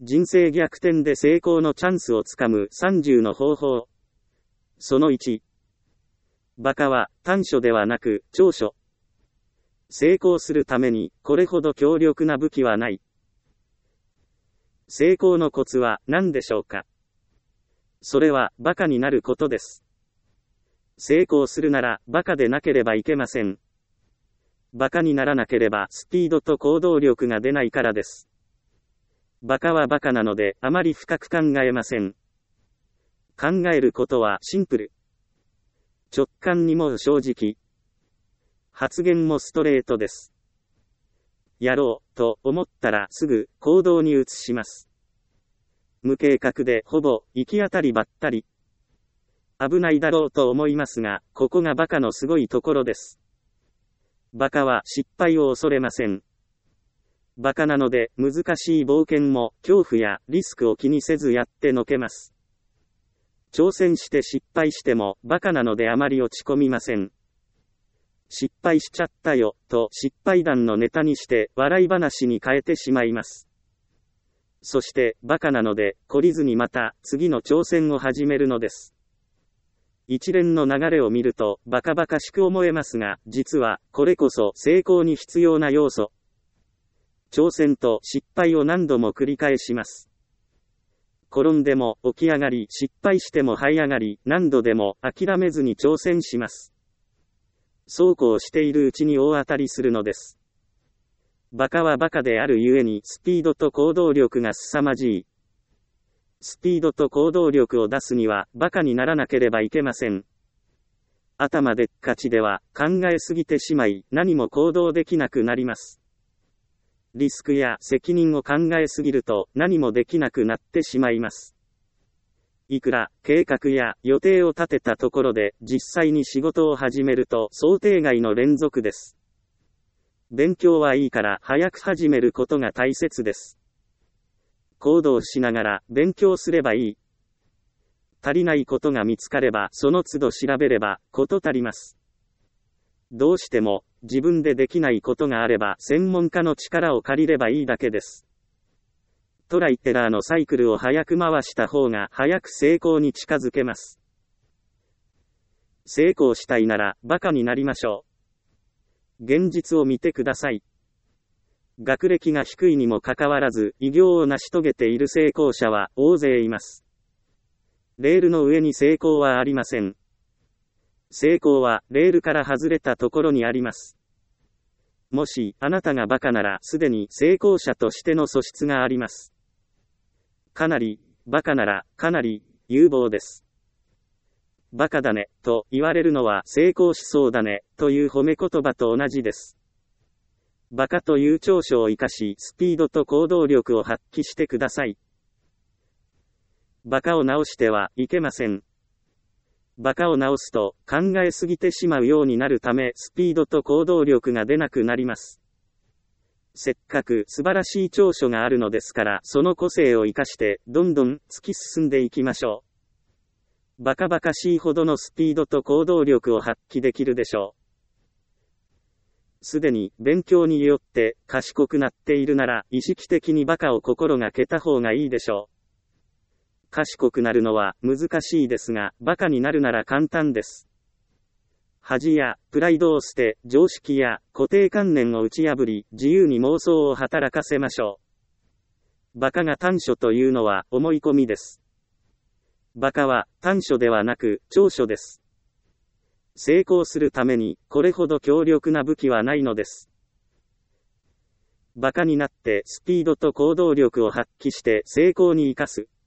人生逆転で成功のチャンスをつかむ30の方法。その1。バカは短所ではなく長所。成功するためにこれほど強力な武器はない。成功のコツは何でしょうか。それはバカになることです。成功するならバカでなければいけません。バカにならなければスピードと行動力が出ないからです。バカはバカなのであまり深く考えません。考えることはシンプル。直感にも正直。発言もストレートです。やろうと思ったらすぐ行動に移します。無計画でほぼ行き当たりばったり。危ないだろうと思いますが、ここがバカのすごいところです。バカは失敗を恐れません。バカなので難しい冒険も恐怖やリスクを気にせずやってのけます。挑戦して失敗してもバカなのであまり落ち込みません。失敗しちゃったよと失敗談のネタにして笑い話に変えてしまいます。そしてバカなので懲りずにまた次の挑戦を始めるのです。一連の流れを見るとバカバカしく思えますが、実はこれこそ成功に必要な要素。挑戦と失敗を何度も繰り返します。転んでも起き上がり、失敗しても這い上がり、何度でも諦めずに挑戦します。そうこうしているうちに大当たりするのです。バカはバカであるゆえにスピードと行動力が凄まじい。スピードと行動力を出すにはバカにならなければいけません。頭でっかちでは考えすぎてしまい何も行動できなくなります。リスクや責任を考えすぎると何もできなくなってしまいます。いくら計画や予定を立てたところで実際に仕事を始めると想定外の連続です。勉強はいいから早く始めることが大切です。行動しながら勉強すればいい。足りないことが見つかればその都度調べれば事足ります。どうしても自分でできないことがあれば専門家の力を借りればいいだけです。トライエラーのサイクルを早く回した方が早く成功に近づけます。成功したいならバカになりましょう。現実を見てください。学歴が低いにもかかわらず偉業を成し遂げている成功者は大勢います。レールの上に成功はありません。成功はレールから外れたところにあります。もしあなたがバカならすでに成功者としての素質があります。かなりバカならかなり有望です。バカだねと言われるのは成功しそうだねという褒め言葉と同じです。バカという長所を生かしスピードと行動力を発揮してください。バカを直してはいけません。バカを直すと考えすぎてしまうようになるためスピードと行動力が出なくなります。せっかく素晴らしい長所があるのですからその個性を生かしてどんどん突き進んでいきましょう。バカバカしいほどのスピードと行動力を発揮できるでしょう。すでに勉強によって賢くなっているなら意識的にバカを心がけた方がいいでしょう。賢くなるのは難しいですが、バカになるなら簡単です。恥やプライドを捨て、常識や固定観念を打ち破り、自由に妄想を働かせましょう。バカが短所というのは思い込みです。バカは短所ではなく長所です。成功するためにこれほど強力な武器はないのです。バカになってスピードと行動力を発揮して成功に生かす。